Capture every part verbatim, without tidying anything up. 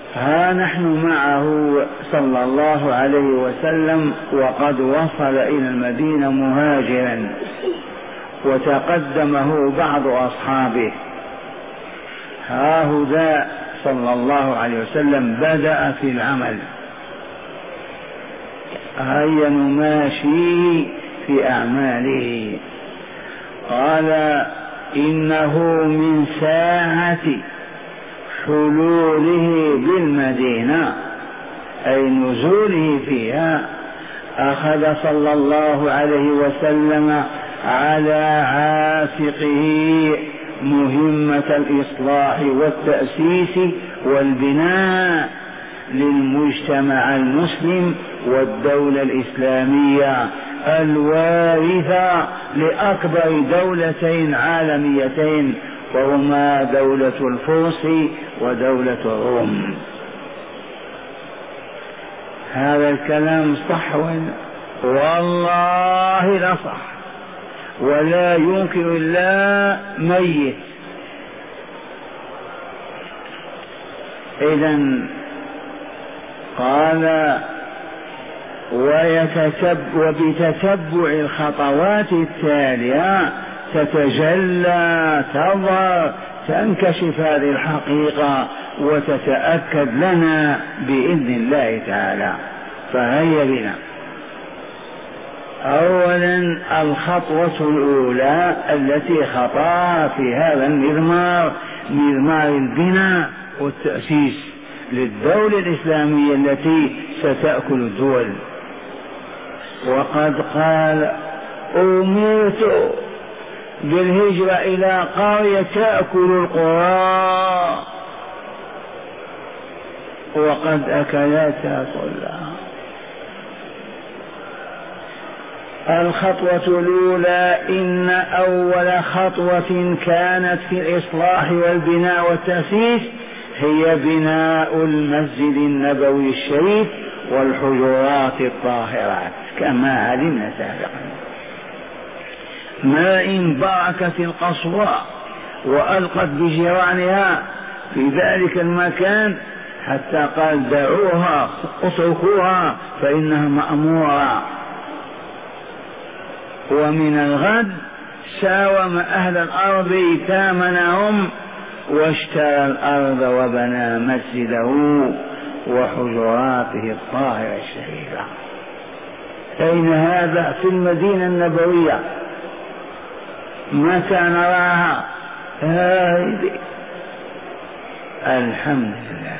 ها نحن معه صلى الله عليه وسلم وقد وصل إلى المدينة مهاجرا، وتقدمه بعض أصحابه. هاهذا صلى الله عليه وسلم بدأ في العمل. هيا نماشي في أعماله. قال إنه من ساعة حلوله بالمدينة أي نزوله فيها أخذ صلى الله عليه وسلم على عاتقه مهمة الإصلاح والتأسيس والبناء للمجتمع المسلم والدولة الإسلامية الوارثة لأكبر دولتين عالميتين، وهما دولة الفرس ودولة الروم. هذا الكلام صح والله لا صح، ولا ينكر إلا ميت. إذن قال ويتتب وبتتبع الخطوات التالية تتجلى تظهر تنكشف هذه الحقيقة وتتأكد لنا بإذن الله تعالى. فهيا بنا. أولا الخطوة الأولى التي خطاها في هذا المضمار، مضمار البناء والتأسيس للدولة الإسلامية التي ستأكل الدول. وقد قال أمرت بالهجرة إلى قرية تأكل القرى، وقد أكلتها كلها. الخطوة الأولى إن أول خطوة كانت في الإصلاح والبناء والتأسيس هي بناء المسجد النبوي الشريف والحجرات الطاهرات كما علمنا سابقا. ما إن بركت القصوى وألقت بجيرانها في ذلك المكان حتى قال دعوها اتركوها فإنها مأمورة. ومن الغد ساوم أهل الأرض ثمنهم واشترى الأرض وبنى مسجده وحجراته الطاهرة الشريفة. أين هذا؟ في المدينة النبوية. متى نراها؟ هذه الحمد لله.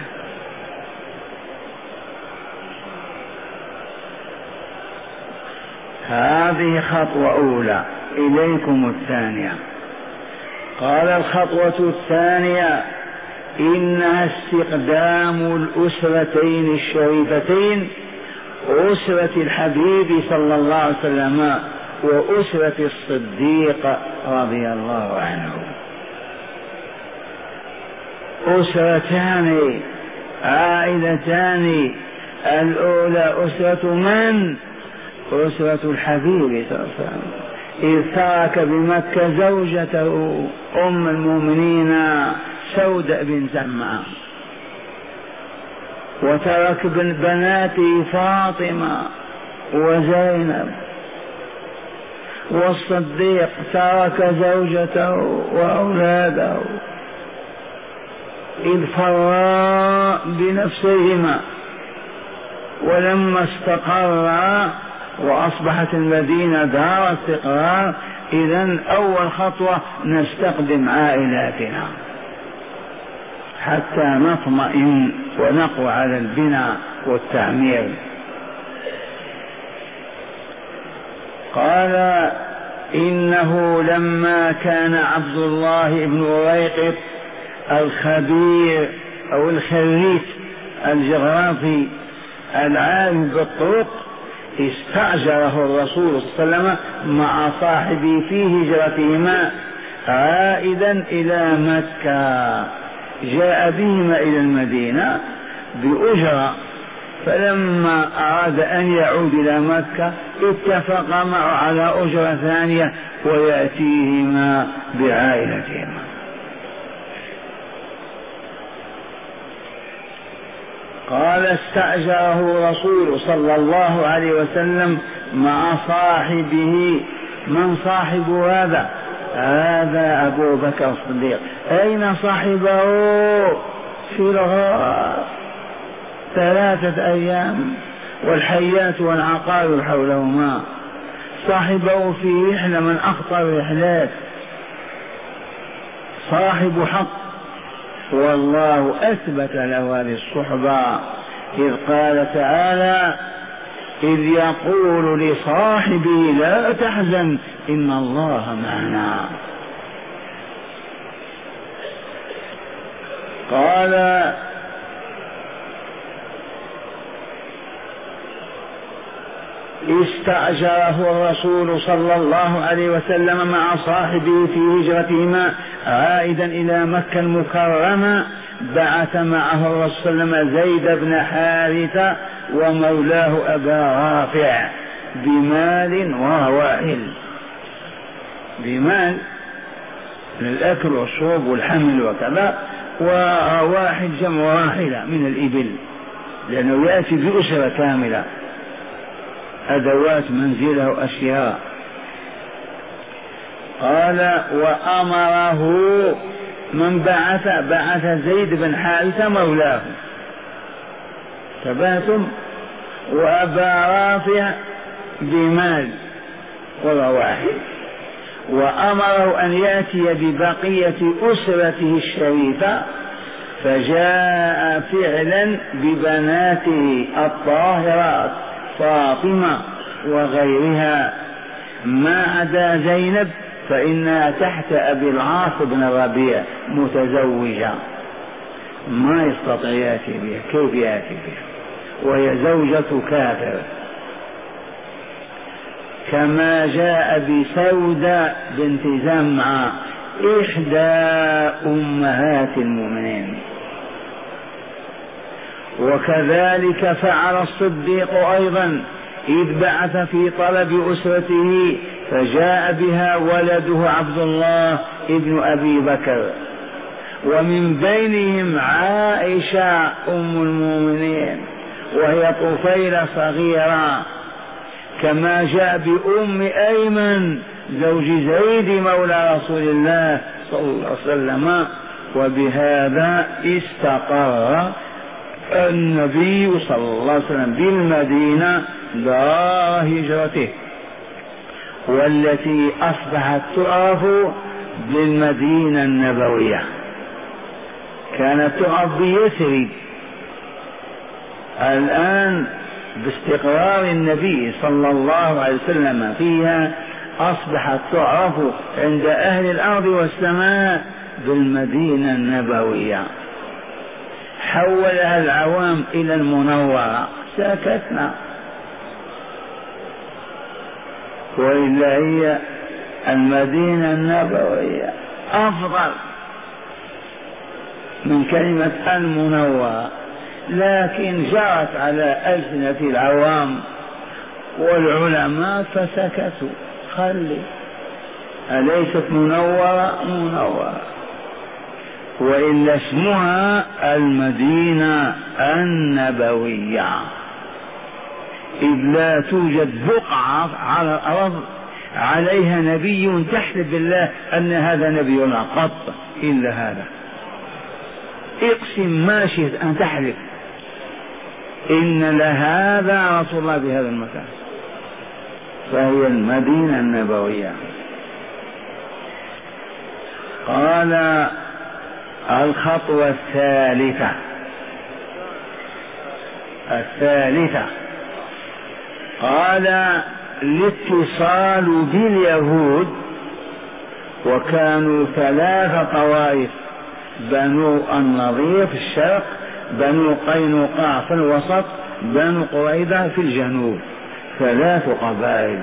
هذه خطوة أولى. إليكم الثانية. قال الخطوة الثانية إنها استقدام الأسرتين الشريفتين، أسرة الحبيب صلى الله عليه وسلم وأسرة الصديق رضي الله عنه. أسرتان عائلتان. الأولى أسرة من؟ أسرة الحبيب صلى الله عليه وسلم، إذ ترك بمكة زوجته أم المؤمنين سودة بنت زمعة، وترك بناته فاطمة وزينب، والصديق ترك زوجته وأولاده إذ فرا بنفسهما. ولما استقرا وأصبحت المدينة دار استقرار، إذن أول خطوة نستخدم عائلاتنا حتى نطمئن ونقوى على البناء والتعمير. قال إنه لما كان عبد الله بن أريقط الخبير أو الخريف الجغرافي العالم بالطرق استأجره الرسول صلى الله عليه وسلم مع صاحبه في هجرتهما عائدا إلى مكة. جاء بهما إلى المدينة بأجرة، فلما أراد أن يعود إلى مكة اتفق معه على أجرة ثانية ويأتيهما بعائلتهما. قال استأجره رسول صلى الله عليه وسلم مع صاحبه. من صاحب هذا؟ هذا أبو بكر الصديق. أين صاحبه؟ في الغار ثلاثة أيام والحيات والعقارب حولهما. صاحبه في رحلة من أخطر الرحلات، صاحب حق، والله أثبت له هذه الصحبة إذ قال تعالى: إذ يقول لصاحبه لا تحزن إن الله معنا. قال: استأجره الرسول صلى الله عليه وسلم مع صاحبه في هجرتهما عائدا إلى مكة المكرمة. بعث معه الرسول صلى الله عليه وسلم زيد بن حارثة ومولاه أبا رافع بمال وراحل، بمال للأكل والشرب والحمل وكذا، ورواحل جمع راحلة من الإبل، لأنه يأتي بأسرة كاملة، أدوات منزله وأشياء. قال: وأمره من بعث؟ بعث زيد بن حارثة مولاه، تباتم، وأبا رافع بمال ورواحل، وأمره أن يأتي ببقية أسرته الشريفة. فجاء فعلا ببناته الطاهرات فاطمة وغيرها، ما عدا زينب فإنها تحت أبي العاص بن الربيع متزوجة، ما يستطيع يأتي بها، كيف يأتي بها وهي زوجة كافر. كما جاء بسودة بنت زمعة إحدى أمهات المؤمنين. وكذلك فعل الصديق أيضا إذ بعث في طلب أسرته، فجاء بها ولده عبد الله ابن أبي بكر، ومن بينهم عائشة أم المؤمنين وهي طفيلة صغيرة. كما جاء بأم أيمن زوج زيد مولى رسول الله صلى الله عليه وسلم. وبهذا استقر النبي صلى الله عليه وسلم بالمدينة دار هجرته، والتي أصبحت تعرف بالمدينة النبوية. كانت تعرف بيثرب، الآن باستقرار النبي صلى الله عليه وسلم فيها أصبحت تعرف عند أهل الأرض والسماء بالمدينة النبوية. حولها العوام إلى المنورة، سكتنا، وإلا هي المدينة النبوية أفضل من كلمة المنورة، لكن جرت على ألسنة العوام والعلماء فسكتوا. خلي، أليست منورة؟ منورة، وإلا اسمها المدينة النبوية، إذ لا توجد بقعة على الأرض عليها نبي تحلف بالله أن هذا نبينا قط إلا هذا. اقسم ما شئت أن تحلف إن لهذا رسول الله بهذا المكان، فهي المدينة النبوية. قال: الخطوة الثالثة الثالثة قال: الاتصال باليهود، وكانوا ثلاث طوائف: بنو النضير في الشرق، بنو قينقاع في الوسط، بنو قريظة في الجنوب، ثلاث قبائل.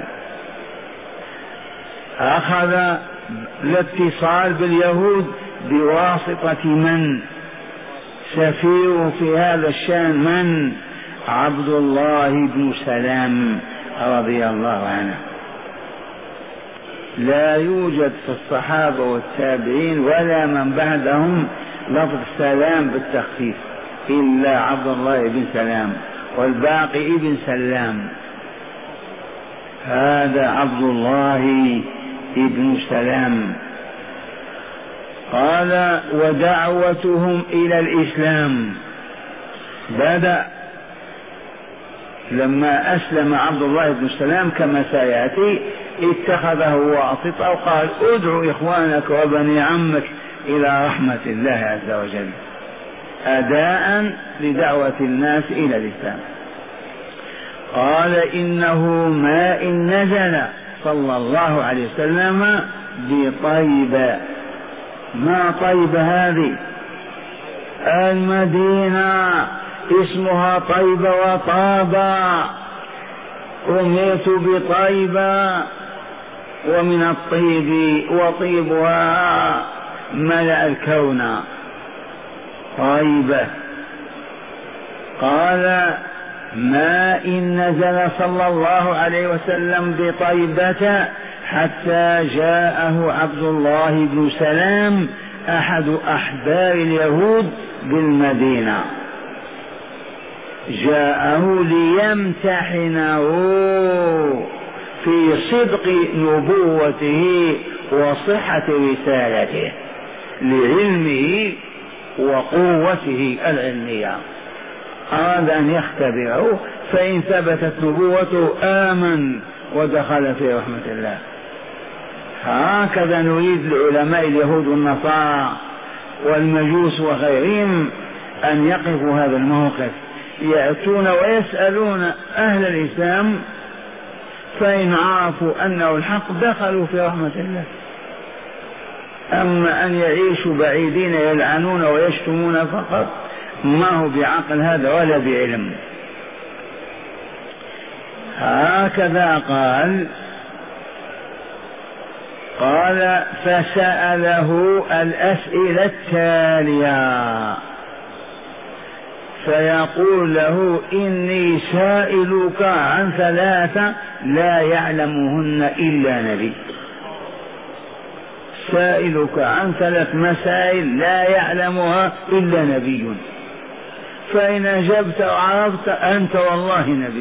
أخذ الاتصال باليهود بواسطة من؟ سفير في هذا الشان من؟ عبد الله بن سلام رضي الله عنه. لا يوجد في الصحابة والتابعين ولا من بعدهم لفظ سلام بالتخفيف، إلا عبد الله بن سلام، والباقي ابن سلام. هذا عبد الله ابن سلام. قال ودعوتهم إلى الإسلام بدأ لما أسلم عبد الله بن سلام كما سيأتي، اتخذه واسطة وقال ادعو إخوانك وبني عمك إلى رحمة الله عز وجل، أداء لدعوة الناس إلى الإسلام. قال إنه ما إن نزل صلى الله عليه وسلم بطيبة. ما طيبة هذه؟ المدينة اسمها طيبة وطابة، أميت بطيبة، ومن الطيب وطيبها ملأ الكون طيبة. قال ما إن نزل صلى الله عليه وسلم بطيبة حتى جاءه عبد الله بن سلام أحد أحبار اليهود بالمدينة، جاءه ليمتحنه في صدق نبوته وصحة رسالته لعلمه وقوته العلمية، أراد أن يختبره، فإن ثبتت نبوته آمن ودخل في رحمة الله. هكذا نريد لعلماء اليهود والنصارى والمجوس وغيرهم أن يقفوا هذا الموقف، يأتون ويسألون أهل الإسلام، فإن عرفوا أنه الحق دخلوا في رحمة الله. أما أن يعيشوا بعيدين يلعنون ويشتمون فقط، ما هو بعقل هذا ولا بعلم. هكذا قال. قال فسأله الأسئلة التالية، فيقول له إني سائلك عن ثلاثة لا يعلمهن إلا نبي. سائلك عن ثلاث مسائل لا يعلمها إلا نبي، فإن أجبت وعرفت أنت والله نبي،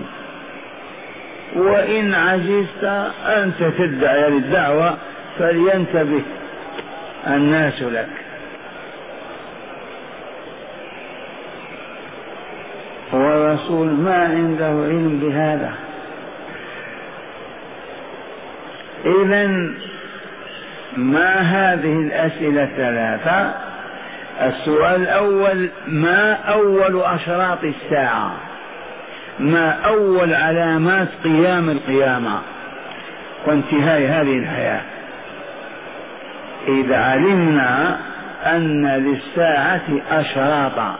وإن عجزت أنت تدعي للدعوة فلينتبه الناس لك. والرسول ما عنده علم بهذا. إذن ما هذه الأسئلة الثلاثة؟ السؤال الأول: ما أول أشراط الساعة؟ ما أول علامات قيام القيامة وانتهاء هذه الحياة؟ إذا علمنا أن للساعة أشراطا،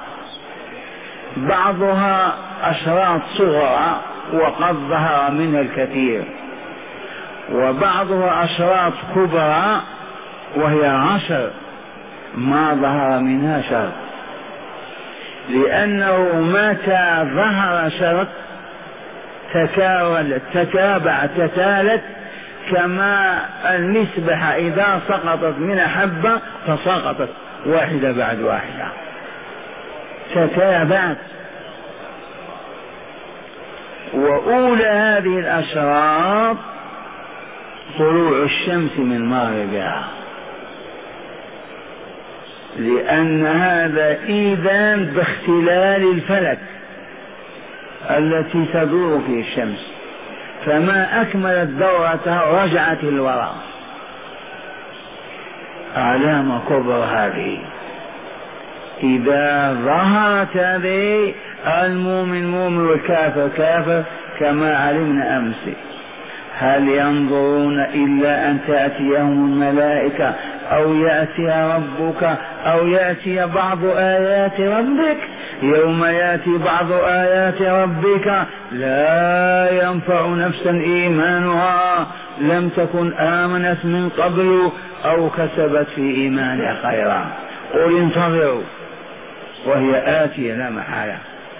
بعضها أشراط صغرى وقد ظهر منها الكثير، وبعضها أشراط كبرى وهي عشر ما ظهر منها شر، لأنه متى ظهر شر تكاولت تتابع تتالت، كما المسبحة إذا سقطت من حبة فسقطت واحدة بعد واحدة، تتابعت. وأولى هذه الأشراط طلوع الشمس من مغربها، لأن هذا إذان باختلال الفلك التي تدور فيه الشمس، فما أكملت دورتها رجعت الوراء. علامة كبرى هذه. إذا ظهرت هذه المؤمن مؤمن والكافر كافر كما علمنا أمس. هل ينظرون إلا أن تأتيهم الملائكة أو يأتي ربك أو يأتي بعض آيات ربك؟ يوم يأتي بعض آيات ربك لا ينفع نفسا إيمانها لم تكن آمنت من قبل أو كسبت في إيمانها خيرا، قل انتظروا وهي آتية لا محالة.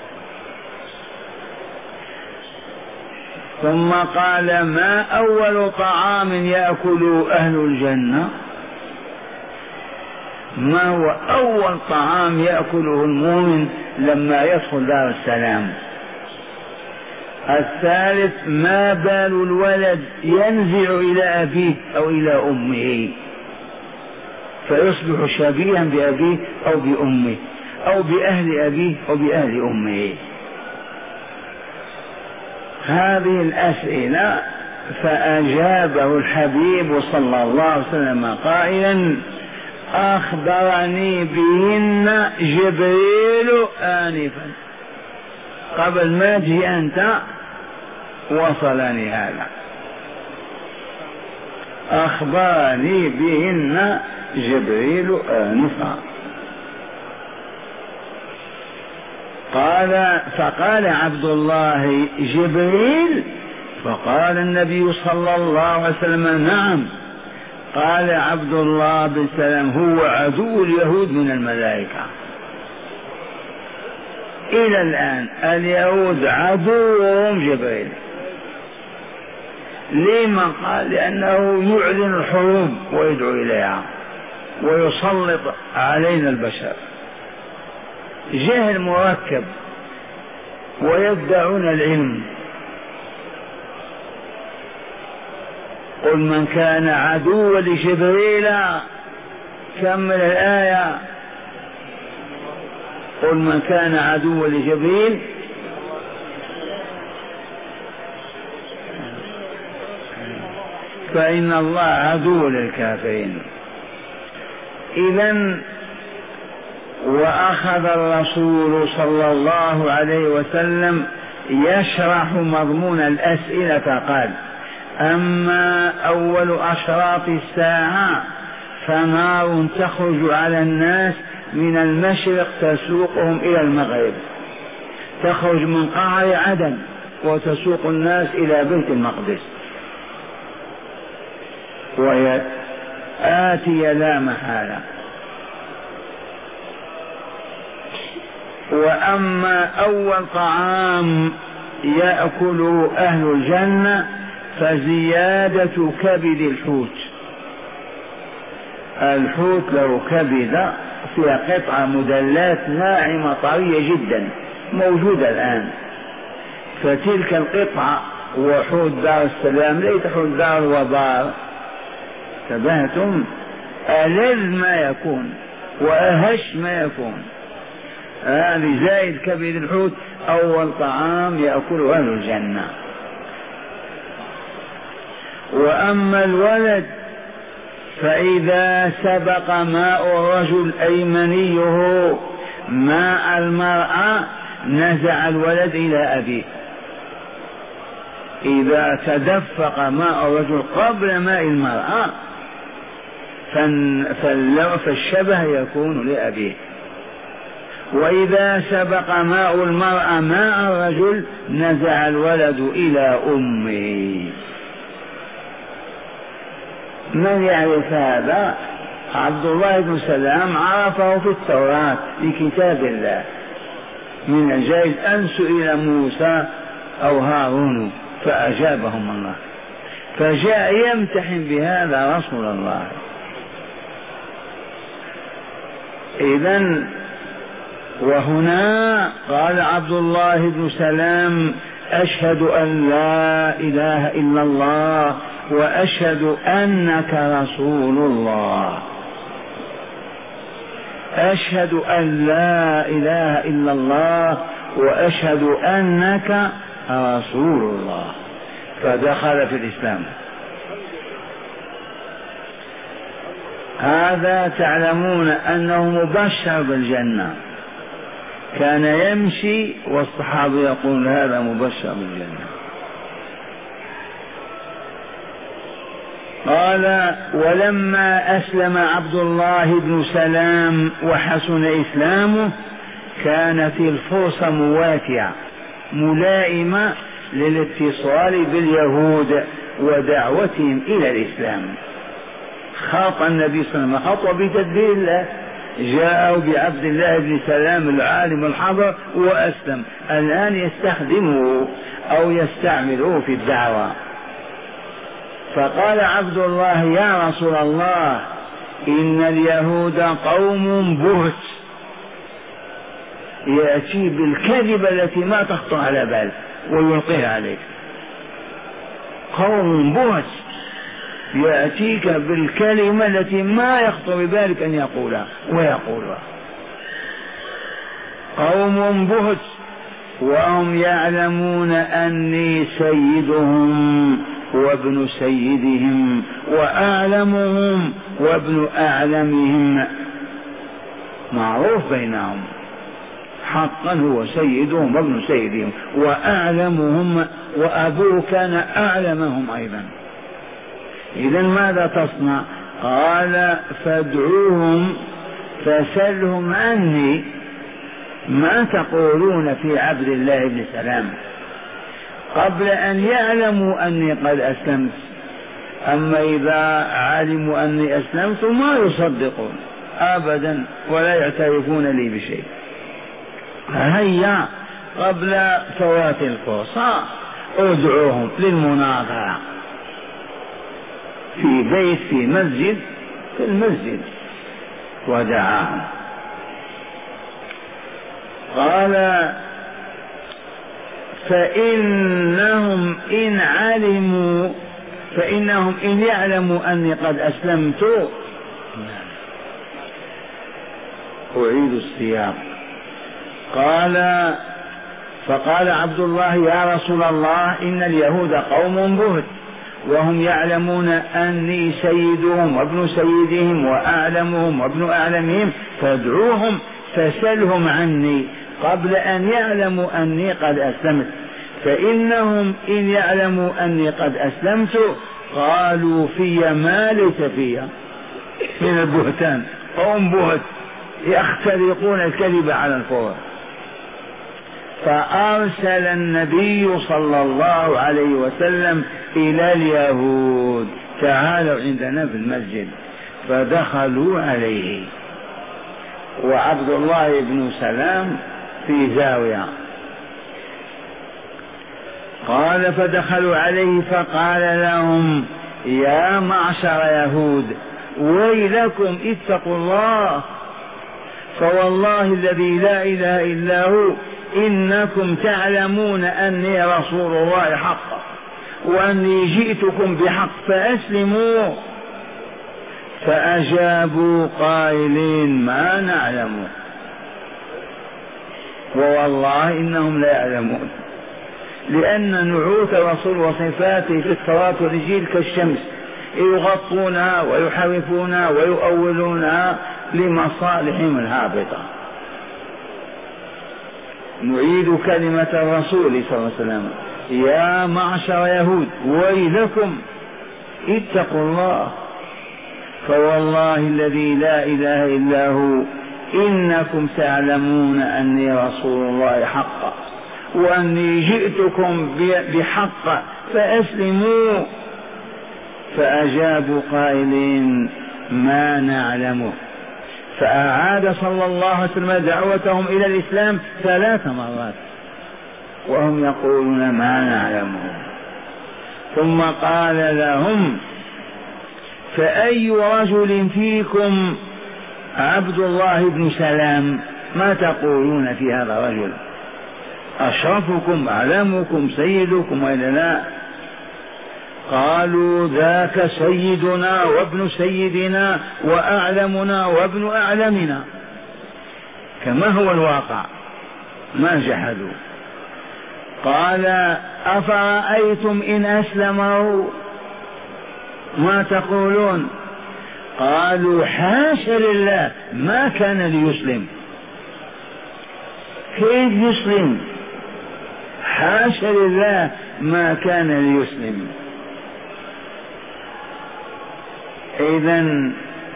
ثم قال: ما أول طعام يأكل أهل الجنة؟ ما هو أول طعام يأكله المؤمن لما يدخل دار السلام؟ الثالث ما بال الولد ينزع إلى أبيه أو إلى أمه فيصبح شبيها بأبيه أو بأمه أو بأهل أبيه أو بأهل أمه. هذه الأسئلة فأجابه الحبيب صلى الله عليه وسلم قائلا أخبرني بهن جبريل آنفا، قبل ما تجي أنت وصلني هذا، أخبرني بهن جبريل آنفا. قال فقال عبد الله جبريل؟ فقال النبي صلى الله عليه وسلم نعم. قال عبد الله بن سلام هو عدو اليهود من الملائكة. إلى الآن اليهود عدوهم جبريل. لما؟ قال لأنه يعلن الحروب ويدعو إليها ويسلط علينا البشر، جهل مركب ويدعون العلم. قل من كان عدوا لجبريل، كمل الآية، قل من كان عدوا لجبريل فإن الله عدو للكافرين. إذن وأخذ الرسول صلى الله عليه وسلم يشرح مضمون الأسئلة فقال أما أول أشراط الساعة فنار تخرج على الناس من المشرق تسوقهم إلى المغرب، تخرج من قعر عدن وتسوق الناس إلى بيت المقدس، وهي آتية لا محالة. وأما أول طعام يأكله أهل الجنة فزيادة كبد الحوت. الحوت له كبد فيها قطعة مدلات ناعمة طرية جدا موجودة الآن، فتلك القطعة وحوت دار السلام ليس حوت دار الوبار، تبهتم، ألذ ما يكون وأهش ما يكون. هذه آه زائد كبد الحوت أول طعام يأكله أهل الجنة. وأما الولد فإذا سبق ماء الرجل أي منيه ماء المرأة نزع الولد إلى أبيه. إذا تدفق ماء الرجل قبل ماء المرأة فالشبه يكون لأبيه، وإذا سبق ماء المرأة ماء الرجل نزع الولد إلى أمه. من يعرف هذا؟ عبد الله بن سلام عرفه في التوراة في كتاب الله، من الجائز أن سئل موسى أو هارون فأجابهم الله، فجاء يمتحن بهذا رسول الله. إذن وهنا قال عبد الله بن سلام أشهد أن لا إله إلا الله وأشهد أنك رسول الله. أشهد أن لا إله إلا الله وأشهد أنك رسول الله، فدخل في الإسلام. هذا تعلمون أنه مبشر بالجنة، كان يمشي والصحابة يقول هذا مبشر بالجنة. قال ولما أسلم عبد الله بن سلام وحسن إسلامه كانت الفرصة مواتعة ملائمة للاتصال باليهود ودعوتهم إلى الإسلام. خاط النبي صلى الله عليه وسلم خطوة بتدبير الله، جاءوا بعبد الله بن سلام العالم الحضر وأسلم، الآن يستخدمه أو يستعمله في الدعوة. فقال عبد الله يا رسول الله إن اليهود قوم بهت، يأتي بالكذبة التي ما تخطر على بال ويلقيها عليك. قوم بهت يأتيك بالكلمة التي ما يخطر ببالك أن يقولها ويقولها. قوم بهت وهم يعلمون أني سيدهم وابن سيدهم وأعلمهم وابن أعلمهم، معروف بينهم حقا هو سيدهم وابن سيدهم وأعلمهم، وأبوه كان أعلمهم أيضا. إذا ماذا تصنع؟ قال فادعوهم فسلهم عني ما تقولون في عبد الله بن سلام قبل أن يعلموا أني قد أسلمت. أما إذا علموا أني أسلمت ما يصدقون أبدا ولا يعترفون لي بشيء. هيا قبل فوات الفرصة ادعوهم للمناظرة في بيت في مسجد في المسجد ودعاهم. قال فإنهم إن علموا فإنهم إن يعلموا أني قد أسلمت. أعيد السياق. قال فقال عبد الله يا رسول الله إن اليهود قوم بهت وهم يعلمون أني سيدهم وابن سيدهم وأعلمهم وابن أعلمهم فادعوهم فسلهم عني قبل أن يعلموا أني قد أسلمت. فإنهم إن يعلموا أني قد أسلمت قالوا في ما ليس فيها من البهتان. قوم بهت يخترقون الكذب على الفور. فأرسل النبي صلى الله عليه وسلم إلى اليهود تعالوا عندنا في المسجد، فدخلوا عليه وعبد الله بن سلام في زاوية. قال فدخلوا عليه فقال لهم يا معشر يهود ويلكم اتقوا الله، فوالله الذي لا إله إلا هو إنكم تعلمون أني رسول الله حقا وأني جئتكم بحق فأسلموا. فأجابوا قائلين ما نعلم، ووالله إنهم لا يعلمون، لأن نعوت الرسول وصفاته في التوراة والإنجيل كالشمس يغطونها ويحرفونها ويؤولونها لمصالحهم الهابطة. نعيد كلمة الرسول صلى الله عليه وسلم يا معشر يهود ويلكم اتقوا الله، فوالله الذي لا إله إلا هو إنكم تعلمون أني رسول الله حقا وأني جئتكم بحق فأسلموا. فأجابوا قائلين ما نعلمه. فأعاد صلى الله عليه وسلم دعوتهم إلى الإسلام ثلاث مرات وهم يقولون ما نعلمه. ثم قال لهم فأي رجل فيكم عبد الله بن سلام؟ ما تقولون في هذا الرجل؟ أشرفكم أعلمكم سيدكم وإلا لا؟ قالوا ذاك سيدنا وابن سيدنا وأعلمنا وابن أعلمنا، كما هو الواقع ما جحدوا. قال أفرأيتم إن أسلموا ما تقولون؟ قالوا حاشا لله ما كان ليسلم. كيف يسلم؟ حاشا لله ما كان ليسلم. إذن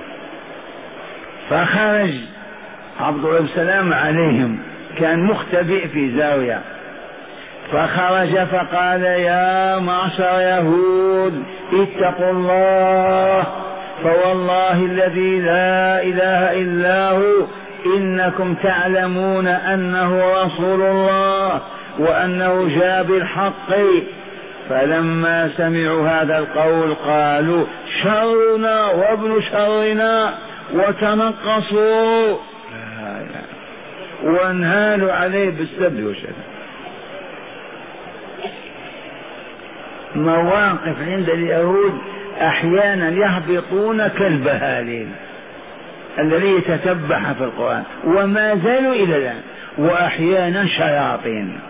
فخرج عبد الله بن سلام عليهم، كان مختبئ في زاوية، فخرج فقال يا معشر يهود اتقوا الله، فوالله الذي لا إله إلا هو إنكم تعلمون أنه رسول الله وأنه جاء بالحق فلما سمعوا هذا القول قالوا شرنا وابن شرنا وتنقصوا وانهالوا عليه بالسب والشتم. مواقف عند اليهود احيانا يهبطون كالبهالين الذي يتتبع في القرآن وما زالوا الى الان، واحيانا شياطين.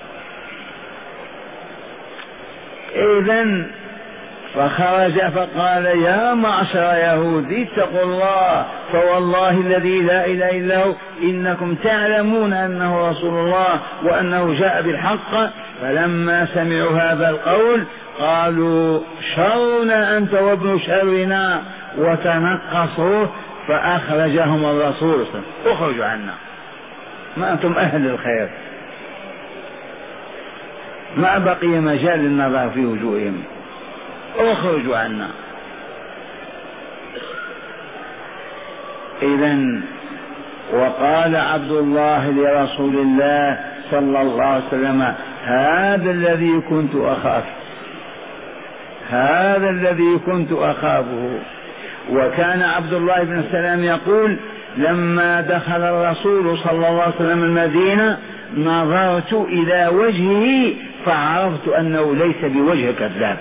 إذن فخرج فقال يا معشر يهود اتقوا الله فوالله الذي لا إله إلا هو إنكم تعلمون أنه رسول الله وأنه جاء بالحق. فلما سمعوا هذا القول قالوا شرنا أنت وابن شرنا وتنقصوا، فأخرجهم الرسول اخرجوا عنا، ما أنتم أهل الخير، ما بقي مجال للنظر في وجوههم، اخرجوا عنا. إذن وقال عبد الله لرسول الله صلى الله عليه وسلم هذا الذي كنت أخاف، هذا الذي كنت أخافه. وكان عبد الله بن السلام يقول لما دخل الرسول صلى الله عليه وسلم المدينة نظرت إلى وجهه فعرفت أنه ليس بوجه كذاب.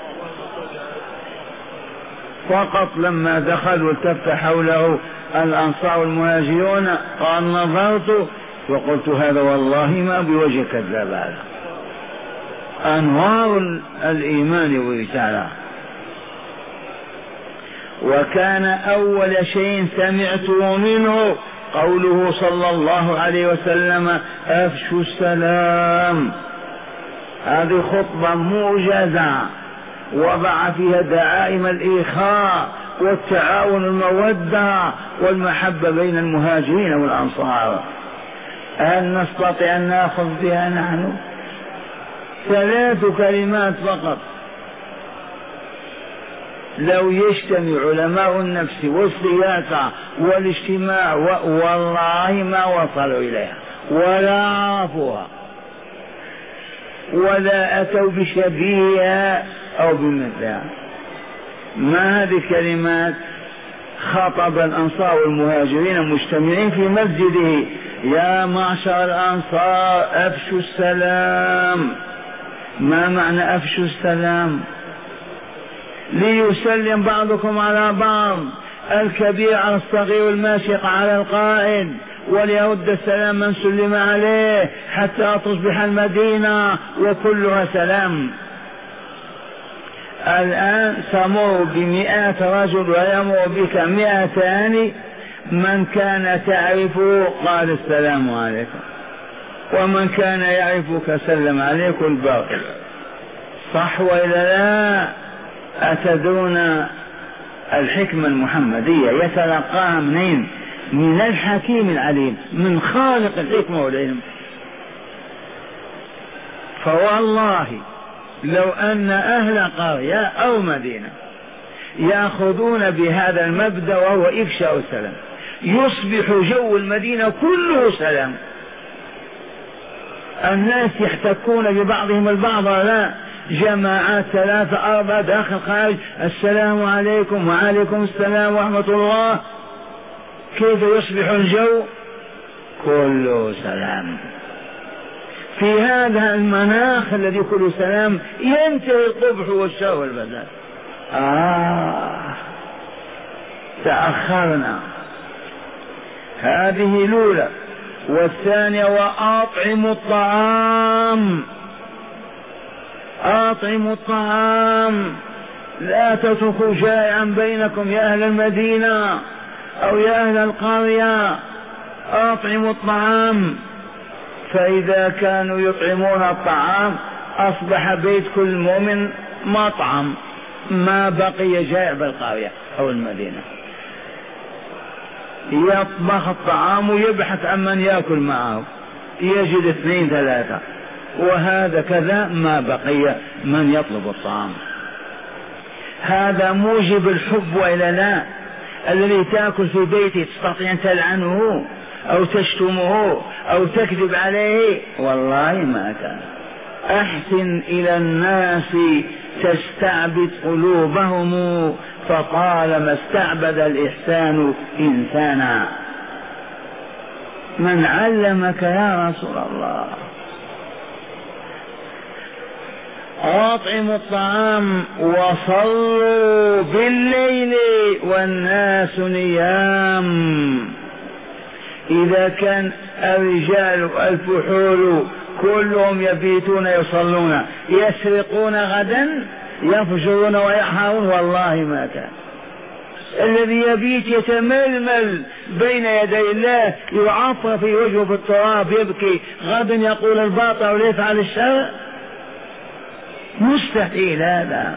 فقط لما دخل والتف حوله الأنصار والمهاجرون قال نظرت وقلت هذا والله ما بوجه كذاب، هذا أنوار الإيمان والرسالة. وكان أول شيء سمعته منه قوله صلى الله عليه وسلم أفشوا السلام. هذه خطبة موجزة وضع فيها دعائم الإخاء والتعاون والمودة والمحبة بين المهاجرين والأنصار. هل نستطيع أن نأخذ بها نحن؟ ثلاث كلمات فقط لو يجتمع علماء النفس والسياسة والاجتماع والله ما وصلوا إليها ولا عرفوها ولا أتوا بشبيهها أو بمثلها. ما هذه الكلمات؟ خطب الأنصار والمهاجرين مجتمعين في مسجده يا معشر الأنصار أفشوا السلام. ما معنى أفشوا السلام؟ ليسلم بعضكم على بعض، الكبير على الصغير والماشق على القائد، وليرد السلام من سلم عليه حتى تصبح المدينة وكلها سلام. الآن تمر بمئات رجل ويمر بك مئتان، من كان تعرفه قال السلام عليكم، ومن كان يعرفك سلم عليكم الباقي. صح وإلا لا؟ أتدون الحكمة المحمدية يتلقاها منين؟ من الحكيم العليم، من خالق الحكمة والعلم. فوالله لو أن أهل قرية أو مدينة يأخذون بهذا المبدأ وهو إفشاء السلام يصبح جو المدينة كله سلام. الناس يحتكون ببعضهم البعض، لا، جماعات ثلاثة أربعة داخل خارج السلام عليكم وعليكم السلام ورحمة الله. كيف يصبح الجو؟ كله سلام. في هذا المناخ الذي كله سلام ينتهي القبح والشر والبذاء. آه تأخرنا. هذه الأولى. والثانية وأطعموا الطعام، أطعموا الطعام، لا تتركوا جائعا بينكم يا أهل المدينة أو يا أهل القرية، أطعموا الطعام. فإذا كانوا يطعمون الطعام أصبح بيت كل مؤمن مطعم، ما بقي جائع بالقرية أو المدينة. يطبخ الطعام ويبحث عن من يأكل معه، يجد اثنين ثلاثة، وهذا كذا ما بقي من يطلب الطعام. هذا موجب الحب وإلا لا؟ الذي تأكل في بيته تستطيع أن تلعنه أو تشتمه أو تكذب عليه؟ والله ما كان. أحسن إلى الناس تستعبد قلوبهم، فطالما استعبد الإحسان إنسانا. من علمك يا رسول الله؟ أطعموا الطعام وصلوا بالليل والناس نيام. إذا كان الرجال الفحول كلهم يبيتون يصلون، يسرقون غدا، يفجرون ويحارون، والله ما كان. الذي يبيت يتململ بين يدي الله، يعفر في وجهه في التراب، يبكي، غدا يقول الباطل ويفعل الشر، مستحيل هذا.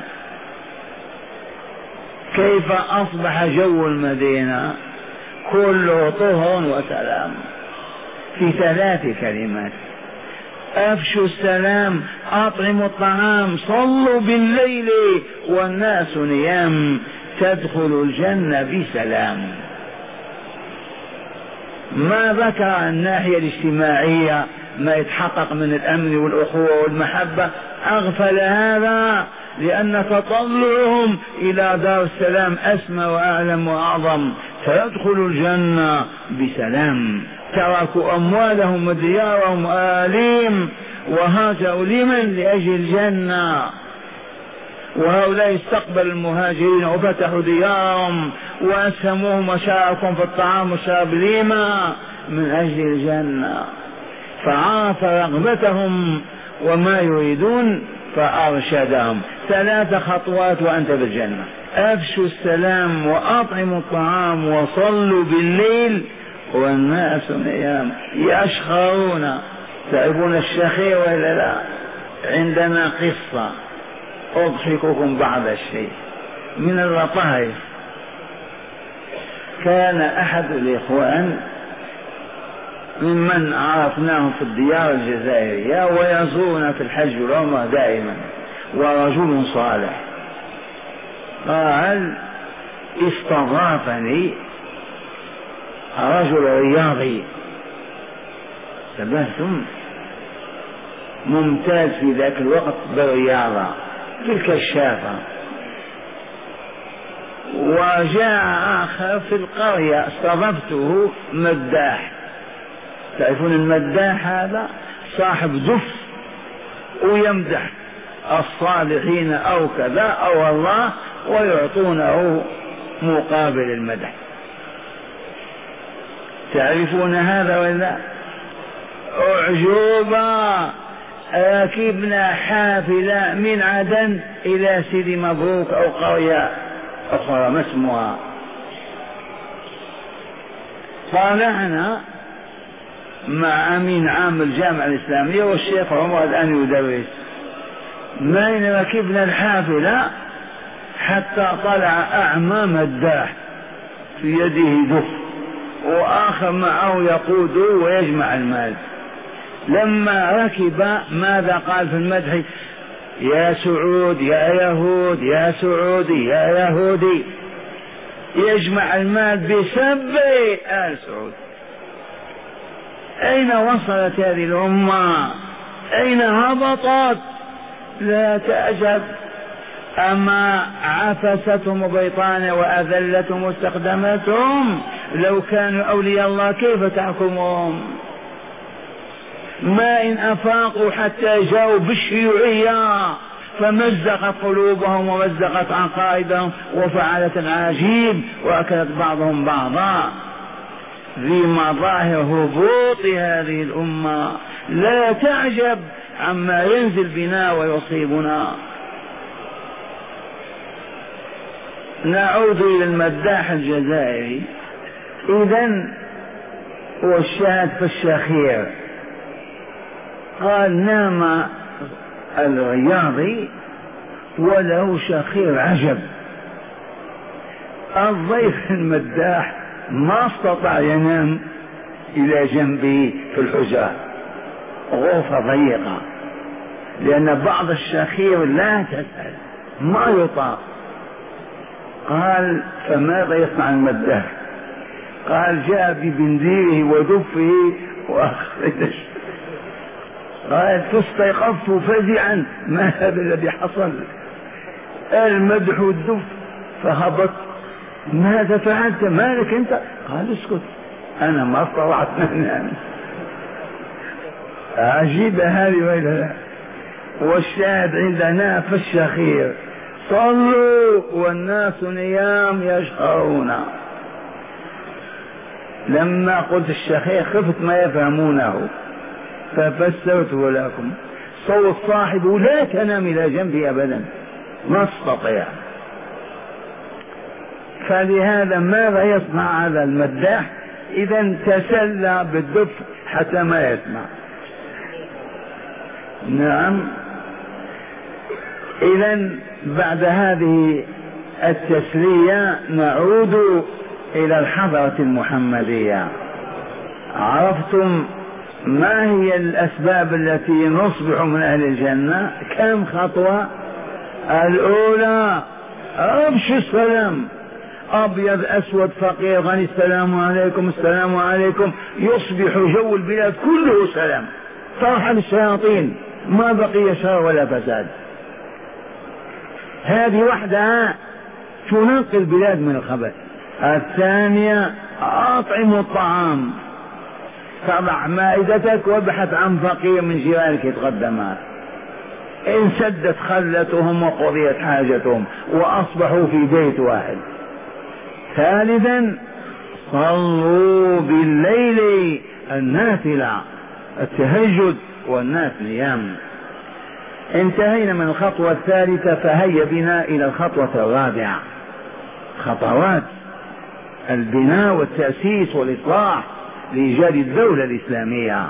كيف أصبح جو المدينة كله طهر وسلام في ثلاث كلمات: أفشوا السلام، أطعموا الطعام، صلوا بالليل والناس نيام، تدخل الجنة بسلام. ما ذكر الناحية الاجتماعية ما يتحقق من الأمن والأخوة والمحبة، أغفل هذا، لأن تطلعهم إلى دار السلام أسمى وأعلم وأعظم. فيدخل الجنة بسلام، تركوا أموالهم وديارهم وآليم وهاجروا لمن؟ لأجل الجنة. وهؤلاء استقبل المهاجرين وفتحوا ديارهم وأسهموهم وشاركهم في الطعام والشراب لما؟ من أجل الجنة. فعرف رغبتهم وما يريدون فأرشدهم. ثلاث خطوات وأنت بالجنة: أفشوا السلام وأطعموا الطعام وصلوا بالليل والناس نيام. يشخرون، تعرفون الشخير ولا لا؟ عندنا قصة أضحككم بعض الشيء من اللطائف. كان أحد الإخوان ممن عرفناهم في الديار الجزائرية ويزورنا في الحج والعمرة دائما، ورجل صالح. قال: استضافني رجل رياضي، تبهتم، ممتاز في ذاك الوقت بالرياضة تلك الشافة. وجاء آخر في القرية استضفته مداح. تعرفون المداح هذا؟ صاحب دف ويمدح الصالحين أو كذا أو الله ويعطونه مقابل المدح. تعرفون هذا ولا؟ أعجوبة، ركبنا حافلة من عدن إلى سيدي مبروك أو قرية أخرى ما اسمها. طالعنا مع أمين عام الجامعة الإسلامية والشيخ عمر الآن يدرس. ما إن ركبنا الحافلة حتى طلع أعمى مداح في يده دف وآخر معه يقود ويجمع المال. لما ركب ماذا قال في المدح؟ يا سعود يا يهود يا سعودي يا يهودي، يجمع المال بسبب آل سعود. أين وصلت هذه الأمة؟ أين هبطت؟ لا تعجب. أما عفستهم وبيطانة وأذلتهم واستخدمتهم، لو كانوا أولياء الله كيف تحكمهم؟ ما إن أفاقوا حتى جاءوا بالشيوعية فمزقت قلوبهم ومزقت عقائدهم وفعلت العجيب وأكلت بعضهم بعضا. ذي مظاهر هبوط هذه الأمة، لا تعجب عما ينزل بنا ويصيبنا. نعود إلى المداح الجزائري. إذن والشاهد في الشخير. قال: نام الرياضي وله شخير عجب. الضيف المداح ما استطاع ينام إلى جنبه في الحجرة، غرفة ضيقة، لأن بعض الشخير لا تسأل ما يطاق. قال: فماذا يصنع المداح؟ قال: جاء ببنديره ودفه وأخرج قال فاستيقظت فزعا، ما هذا الذي حصل؟ المدح والدف. فهبط، ماذا فعلت؟ مالك انت؟ قال اسكت، انا ما طلعت نام. عجيبة هذه وإلا لا؟ والشاهد عندنا في الشخير صلوا والناس نيام يشهرون. لما قلت الشخير خفت ما يفهمونه ففسرته لكم. صوت صاحبه لا تنام إلى جنبي أبدا، ما استطيع. فلهذا ماذا يصنع هذا المداح؟ إذا تسلى بالدف حتى ما يسمع. نعم. إذا بعد هذه التسلية نعود إلى الحضرة المحمدية. عرفتم ما هي الأسباب التي نصبح من أهل الجنة؟ كم خطوة؟ الأولى أبش السلام، أبيض أسود فقير غني السلام عليكم السلام عليكم، يصبح جو البلاد كله سلام، ترحل الشياطين، ما بقي شر ولا فساد. هذه وحدها تنقي البلاد من الخبث. الثانية أطعم الطعام، تضع مائدتك وابحث عن فقير من جيرانك يتقدمها، انسدت خلتهم وقضيت حاجتهم وأصبحوا في بيت واحد. ثالثا صلوا بالليل، النافلة التهجد والناس نيام. انتهينا من الخطوة الثالثة، فهيا بنا إلى الخطوة الرابعة، خطوات البناء والتأسيس والإصلاح لإيجاد الدولة الإسلامية.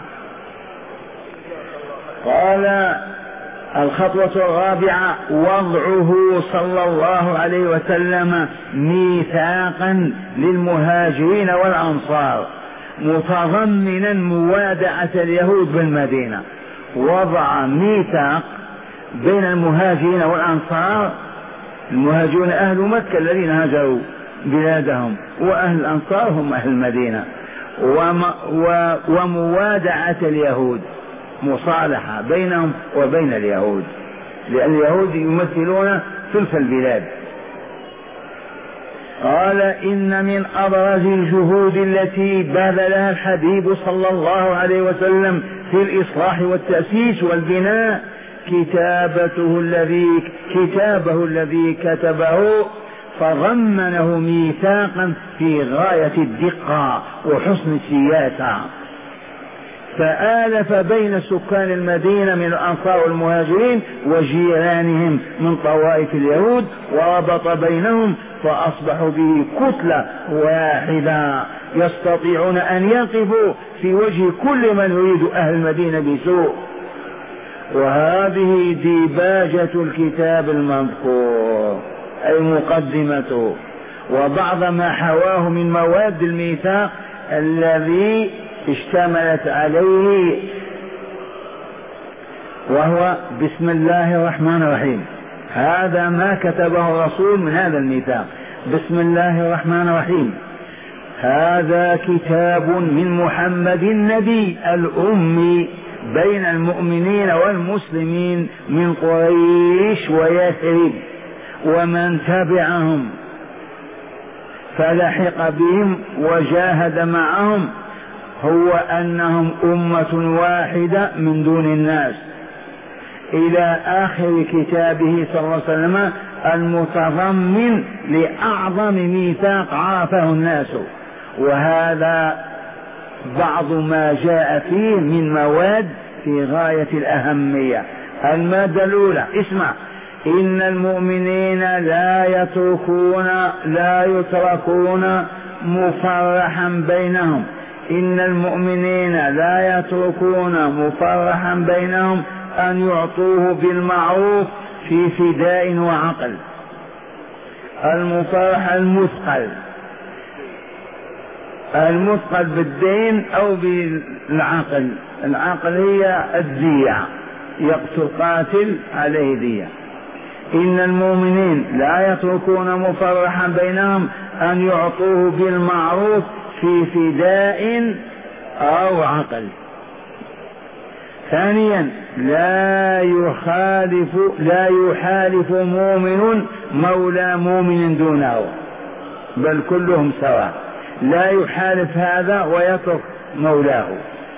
قال الخطوة الرابعة وضعه صلى الله عليه وسلم ميثاقا للمهاجرين والأنصار متضمنا موادعة اليهود بالمدينة. وضع ميثاق بين المهاجرين والأنصار، المهاجرون أهل مكة الذين هاجروا بلادهم، وأهل الأنصار هم أهل المدينة، وموادعة اليهود، مصالحة بينهم وبين اليهود، لأن اليهود يمثلون ثلث البلاد. قال إن من أبرز الجهود التي بذلها الحبيب صلى الله عليه وسلم في الإصلاح والتأسيس والبناء كتابته الذي كتابه الذي كتبه، فضمنه ميثاقا في غاية الدقة وحسن السياسة، فآلف بين سكان المدينة من الأنصار والمهاجرين وجيرانهم من طوائف اليهود، وربط بينهم فأصبحوا به كتلة واحدة يستطيعون أن يقفوا في وجه كل من يريد أهل المدينة بسوء. وهذه ديباجة الكتاب المذكور، أي مقدمته وبعض ما حواه من مواد الميثاق الذي اشتملت عليه، وهو بسم الله الرحمن الرحيم. هذا ما كتبه الرسول من هذا الميثاق، بسم الله الرحمن الرحيم. هذا كتاب من محمد النبي الأمي بين المؤمنين والمسلمين من قريش ويثرب ومن تبعهم فلحق بهم وجاهد معهم، هو أنهم أمة واحدة من دون الناس، إلى آخر كتابه صلى الله عليه وسلم المتضمن لأعظم ميثاق عرفه الناس. وهذا بعض ما جاء فيه من مواد في غاية الأهمية. المادة الأولى، اسمع: إن المؤمنين لا يتركون لا يتركون مفرحا بينهم إن المؤمنين لا يتركون مفرحا بينهم أن يعطوه بالمعروف في فداء وعقل. المفرح المثقل، المثقل بالدين أو بالعقل. العقل هي الدية، يقتل قاتل عليه دية. إن المؤمنين لا يتركون مفرحا بينهم أن يعطوه بالمعروف في فداء أو عقل. ثانيا لا يخالف لا يحالف مؤمن مولى مؤمن دونه، بل كلهم سواء، لا يحالف هذا ويترك مولاه.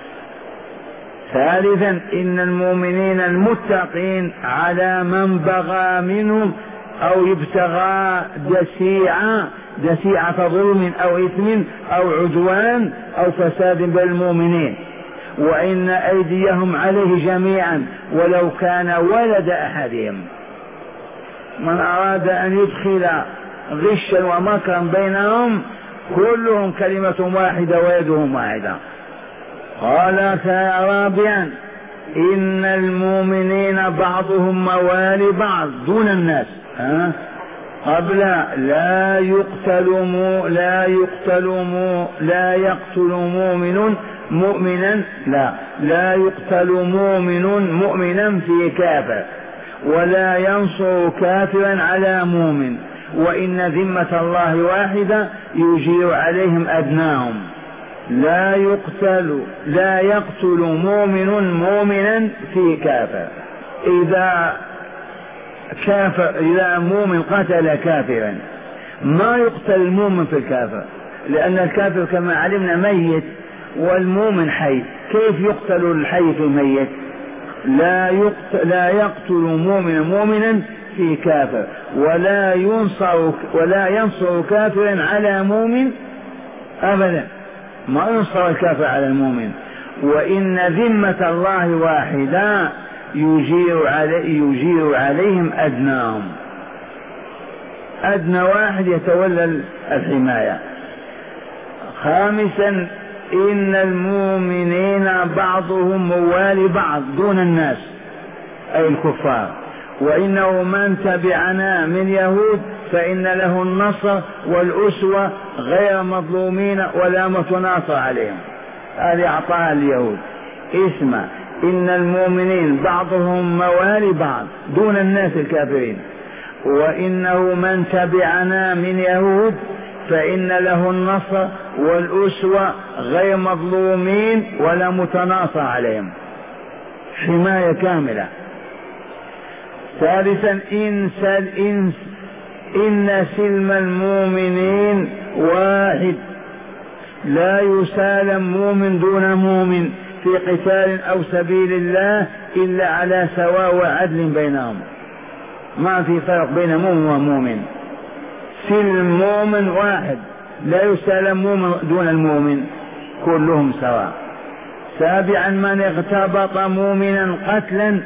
ثالثا إن المؤمنين المتقين على من بغى منهم أو يبتغى دسيعة دسيعة ظلم أو إثم أو عدوان أو فساد بين المؤمنين، وإن أيديهم عليه جميعا ولو كان ولد أحدهم. من أراد أن يدخل غشا ومكرا بينهم كلهم كلمة واحدة ويدهم واحدة. قال رابعا إن المؤمنين بعضهم موالي بعض دون الناس. ها؟ قبل لا يقتل مو لا يقتل مو لا يقتل مؤمن مؤمنا لا لا يقتل مؤمن مؤمنا في كافر ولا ينصر كافرا على مؤمن، وإن ذمة الله واحدة يجير عليهم أدناهم. لا يقتل لا يقتل مؤمن مؤمنا في كافر. إذا كافر إذا مؤمن قتل كافرا ما يقتل المؤمن في الكافر، لأن الكافر كما علمنا ميت والمؤمن حي، كيف يقتل الحي في الميت؟ لا يقتل لا يقتل مؤمن مؤمنا في كافر ولا ينصر ولا ينصر كافرا على مؤمن أبدا، ما ينصر الكافر على المؤمن. وإن ذمة الله واحدة يجير, علي يجير عليهم أدناهم، أدنى واحد يتولى الحماية. خامسا إن المؤمنين بعضهم موالي بعض دون الناس أي الكفار، وإنه من تبعنا من يهود فإن له النصر والأسوة غير مظلومين ولا متناصر عليهم. هذه أعطاها اليهود. اسمع إن المؤمنين بعضهم موالي بعض دون الناس الكافرين، وإنه من تبعنا من يهود فإن له النصر والأسوة غير مظلومين ولا متناصر عليهم، حماية كاملة. ثالثا إن, إن, إن سلم المؤمنين واحد، لا يسالم مؤمن دون مؤمن في قتال أو سبيل الله إلا على سواء وعدل بينهم، ما في فرق بين مؤمن ومؤمن. سلم مؤمن واحد، لا يسالم مؤمن دون المؤمن، كلهم سواء. سابعا من اغتبط مؤمنا قتلا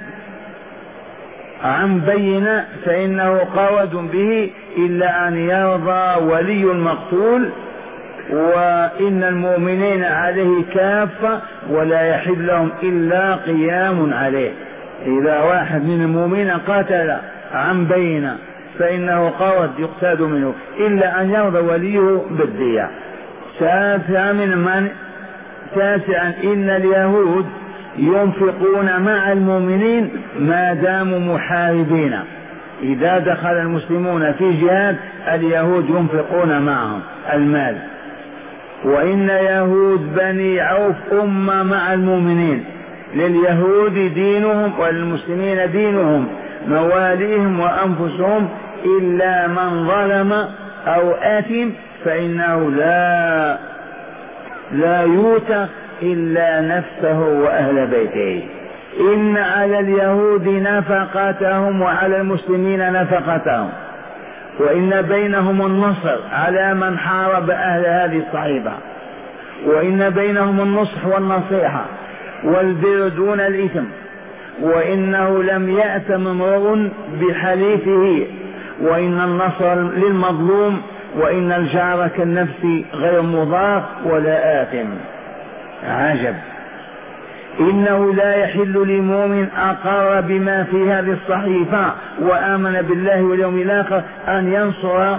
عن بينة فإنه قود به إلا أن يرضى ولي المقتول، وإن المؤمنين عليه كافة ولا يحل لهم إلا قيام عليه. إذا واحد من المؤمنين قتل عن بينة فإنه قود يقتاد منه إلا أن يرضى وليه بالدية. تاسعا من تاسعا إن اليهود ينفقون مع المؤمنين ما داموا محاربين، إذا دخل المسلمون في جهاد اليهود ينفقون معهم المال. وإن يهود بني عوف أمة مع المؤمنين، لليهود دينهم وللمسلمين دينهم، مواليهم وأنفسهم، إلا من ظلم أو آثم فإنه لا لا يوثق إلا نفسه وأهل بيته. إن على اليهود نفقتهم وعلى المسلمين نفقتهم، وإن بينهم النصر على من حارب أهل هذه الصحيفة، وإن بينهم النصح والنصيحة والبر دون الإثم، وإنه لم يأثم امرؤ بحليفه، وإن النصر للمظلوم، وإن الجار كالنفس غير مضار ولا آثم. عجب. إنه لا يحل لمؤمن أقر بما في هذه الصحيفة وآمن بالله واليوم الآخر أن ينصر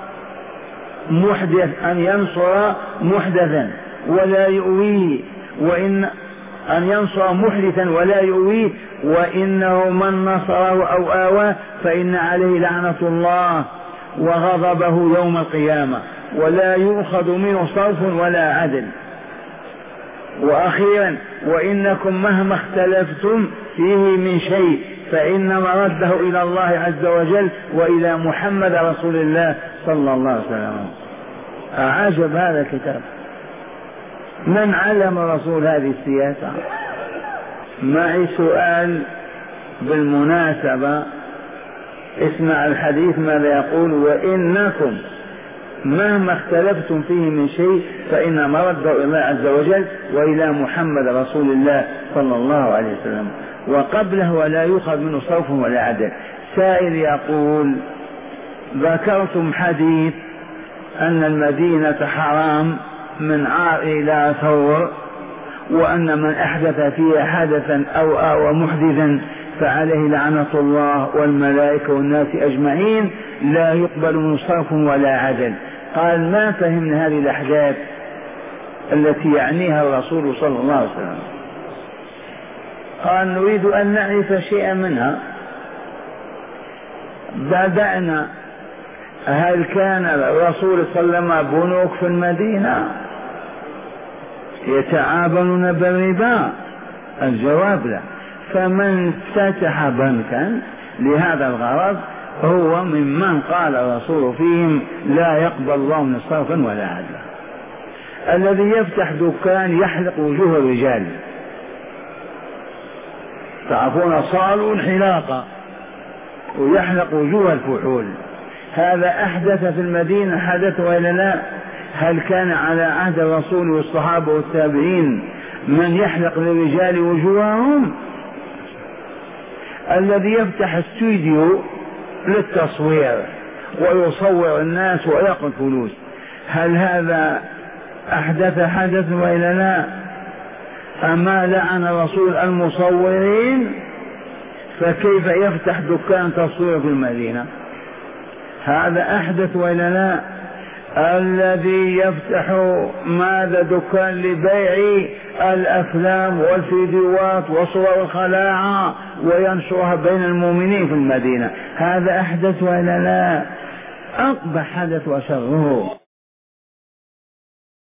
محدث أن ينصر محدثا ولا يؤويه، وإن أن ينصر محدثا ولا يؤويه، وإنه من نصره أو آواه فإن عليه لعنة الله وغضبه يوم القيامة، ولا يؤخذ منه صرف ولا عدل. وأخيرا وإنكم مهما اختلفتم فيه من شيء فإن مرده إلى الله عز وجل وإلى محمد رسول الله صلى الله عليه وسلم. أعجب هذا الكتاب. من علم رسول هذه السياسة؟ معي سؤال بالمناسبة، اسمع الحديث ماذا يقول: وإنكم مهما اختلفتم فيه من شيء فإن مرده إلى الله عز وجل وإلى محمد رسول الله صلى الله عليه وسلم. وقبله ولا يؤخذ منه صرف ولا عدل. سائل يقول: ذكرتم حديث أن المدينة حرام من عار إلى ثور، وأن من أحدث فيها حدثا أو آوى محدثا فعليه لعنة الله والملائكة والناس أجمعين لا يقبل منه صرف ولا عدل. قال: ما فهمنا هذه الأحداث التي يعنيها الرسول صلى الله عليه وسلم. قال: نريد أن نعرف شيئا منها. بدأنا: هل كان الرسول صلى الله عليه وسلم بنوك في المدينة يتعاملون بالربا؟ الجواب لا. فمن فتح بنكا لهذا الغرض هو ممن قال الرسول فيهم لا يقبل الله من صرفا ولا عدلا. الذي يفتح دكان يحلق وجوه الرجال، تعرفون صالون حلاقة ويحلق وجوه الفحول، هذا أحدث في المدينة حدث وإلا لا؟ هل كان على عهد الرسول والصحابة والتابعين من يحلق للرجال وجوههم؟ الذي يفتح استوديو للتصوير ويصور الناس ويأخذ فلوس، هل هذا أحدث حدث وإلا لا؟ أما لعن الرسول المصورين، فكيف يفتح دكان تصوير في المدينة؟ هذا أحدث وإلا لا؟ الذي يفتح ماذا؟ دكان لبيع الأفلام والفيديوهات وصور الخلاعة وينشرها بين المؤمنين في المدينة، هذا أحدث وإلا لا؟ أقبح حدث وشره.